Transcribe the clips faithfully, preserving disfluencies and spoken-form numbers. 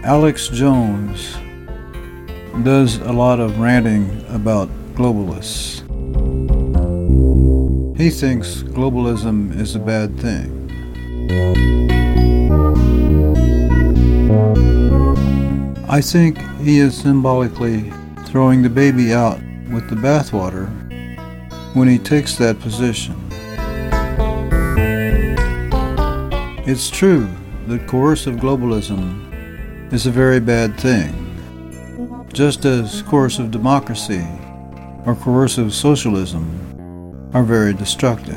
Alex Jones does a lot of ranting about globalists. He thinks globalism is a bad thing. I think he is symbolically throwing the baby out with the bathwater when he takes that position. It's true that coercive globalism is a very bad thing, just as coercive democracy or coercive socialism are very destructive.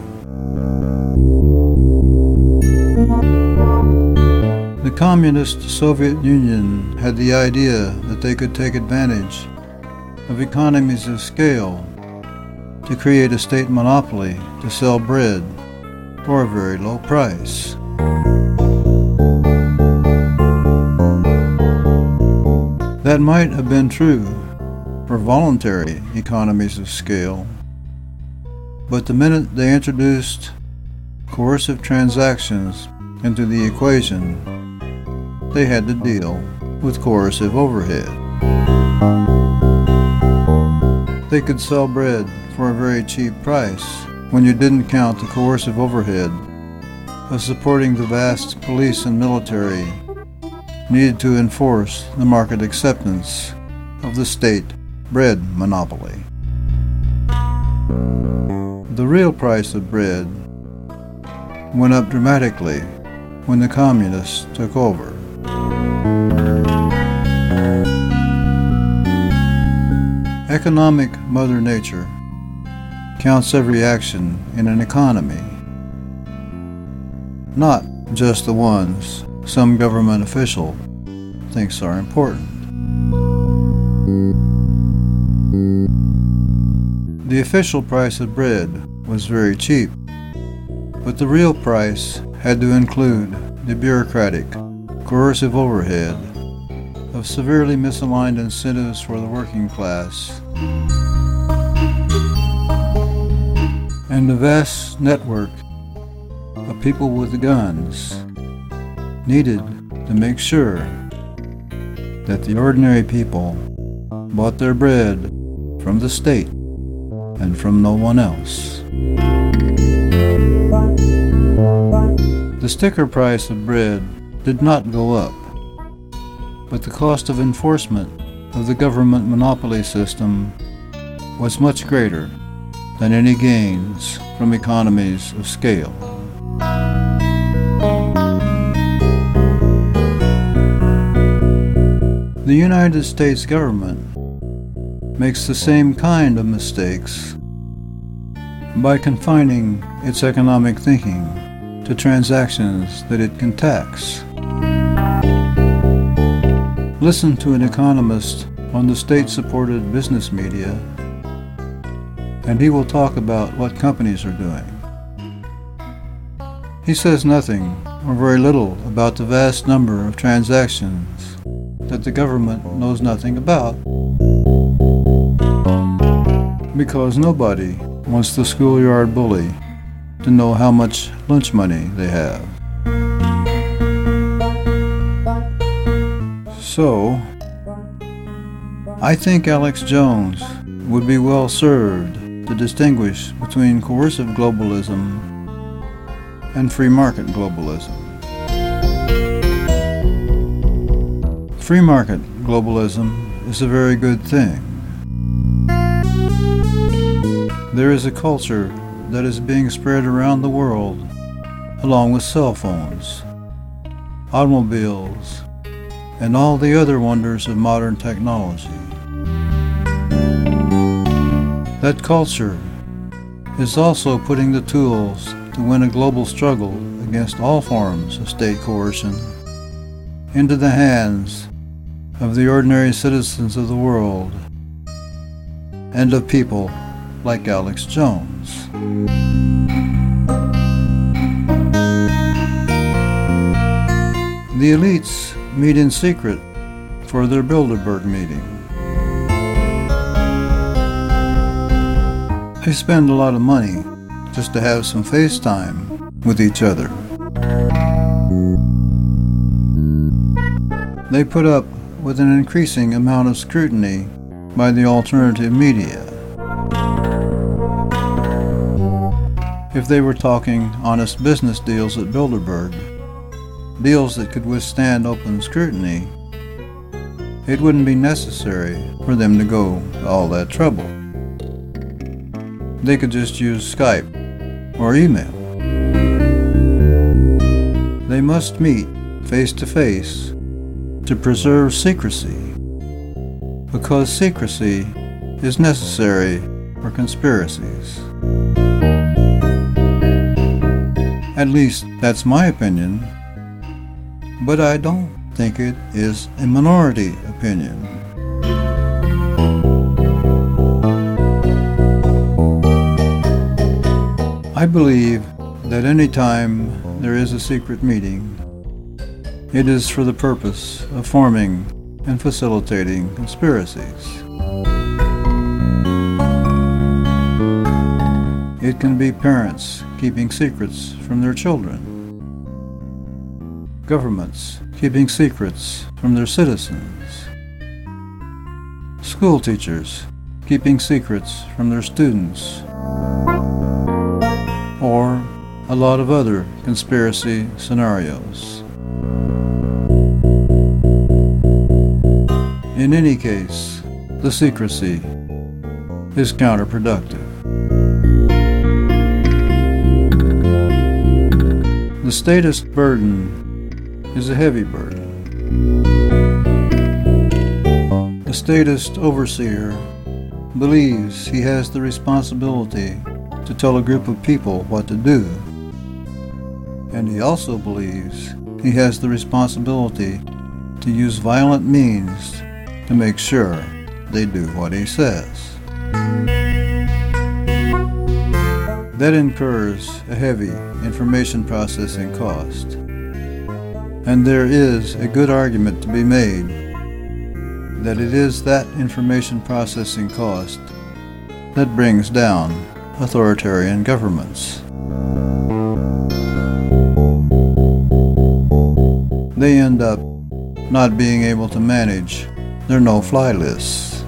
The communist Soviet Union had the idea that they could take advantage of economies of scale to create a state monopoly to sell bread for a very low price. That might have been true for voluntary economies of scale, but the minute they introduced coercive transactions into the equation, they had to deal with coercive overhead. They could sell bread for a very cheap price when you didn't count the coercive overhead of supporting the vast police and military needed to enforce the market acceptance of the state bread monopoly. The real price of bread went up dramatically when the communists took over. Economic Mother Nature counts every action in an economy, not just the ones some government official thinks are important. The official price of bread was very cheap, but the real price had to include the bureaucratic, coercive overhead of severely misaligned incentives for the working class and the vast network of people with guns needed to make sure that the ordinary people bought their bread from the state and from no one else. The sticker price of bread did not go up, but the cost of enforcement of the government monopoly system was much greater than any gains from economies of scale. The United States government makes the same kind of mistakes by confining its economic thinking to transactions that it can tax. Listen to an economist on the state-supported business media, and he will talk about what companies are doing. He says nothing or very little about the vast number of transactions that the government knows nothing about, because nobody wants the schoolyard bully to know how much lunch money they have. So, I think Alex Jones would be well served to distinguish between coercive globalism and free market globalism. Free market globalism is a very good thing. There is a culture that is being spread around the world along with cell phones, automobiles, and all the other wonders of modern technology. That culture is also putting the tools to win a global struggle against all forms of state coercion into the hands of the ordinary citizens of the world and of people like Alex Jones. The elites meet in secret for their Bilderberg meeting. They spend a lot of money just to have some FaceTime with each other. They put up with an increasing amount of scrutiny by the alternative media. If they were talking honest business deals at Bilderberg, deals that could withstand open scrutiny, it wouldn't be necessary for them to go to all that trouble. They could just use Skype or email. They must meet face to face to preserve secrecy, because secrecy is necessary for conspiracies. At least that's my opinion, but I don't think it is a minority opinion. I believe that any time there is a secret meeting, it is for the purpose of forming and facilitating conspiracies. It can be parents keeping secrets from their children, governments keeping secrets from their citizens, school teachers keeping secrets from their students, or a lot of other conspiracy scenarios. In any case, the secrecy is counterproductive. The statist burden is a heavy burden. The statist overseer believes he has the responsibility to tell a group of people what to do, and he also believes he has the responsibility to use violent means to make sure they do what he says. That incurs a heavy information processing cost, and there is a good argument to be made that it is that information processing cost that brings down authoritarian governments. They end up not being able to manage their no-fly lists.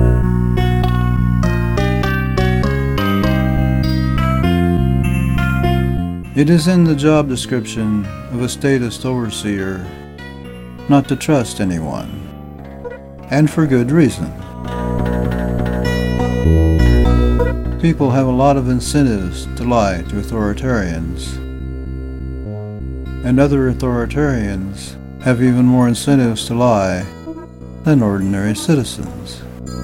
It is in the job description of a statist overseer not to trust anyone, and for good reason. People have a lot of incentives to lie to authoritarians, and other authoritarians have even more incentives to lie than ordinary citizens.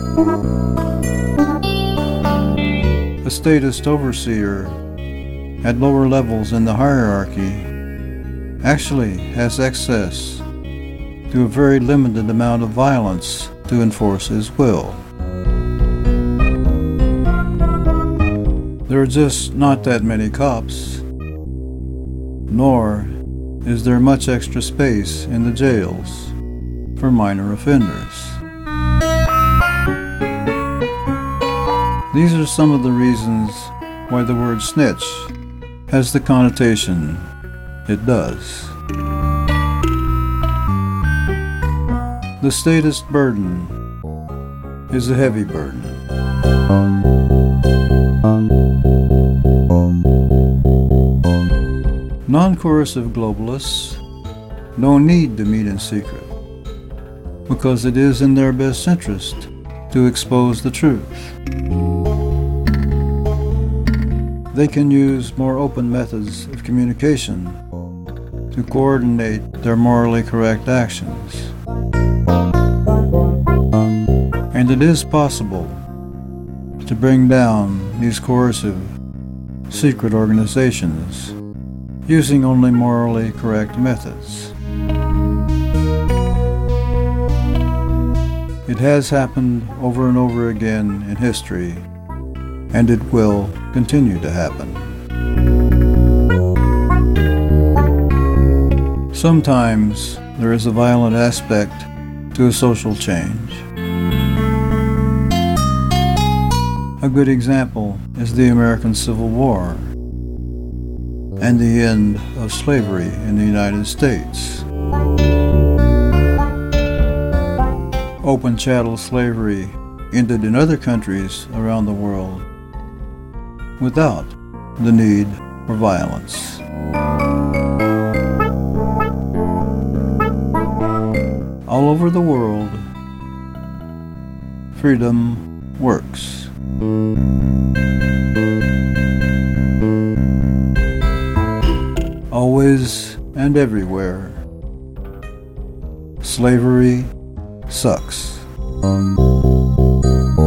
A statist overseer at lower levels in the hierarchy actually has access to a very limited amount of violence to enforce his will. There are just not that many cops, nor is there much extra space in the jails for minor offenders. These are some of the reasons why the word snitch has the connotation it does. The statist burden is a heavy burden. Non-coercive globalists don't need to meet in secret, because it is in their best interest to expose the truth. They can use more open methods of communication to coordinate their morally correct actions. And it is possible to bring down these coercive secret organizations using only morally correct methods. It has happened over and over again in history, and it will continue to happen. Sometimes there is a violent aspect to a social change. A good example is the American Civil War and the end of slavery in the United States. open chattel slavery ended in other countries around the world without the need for violence. All over the world, freedom works. Always and everywhere, slavery sucks.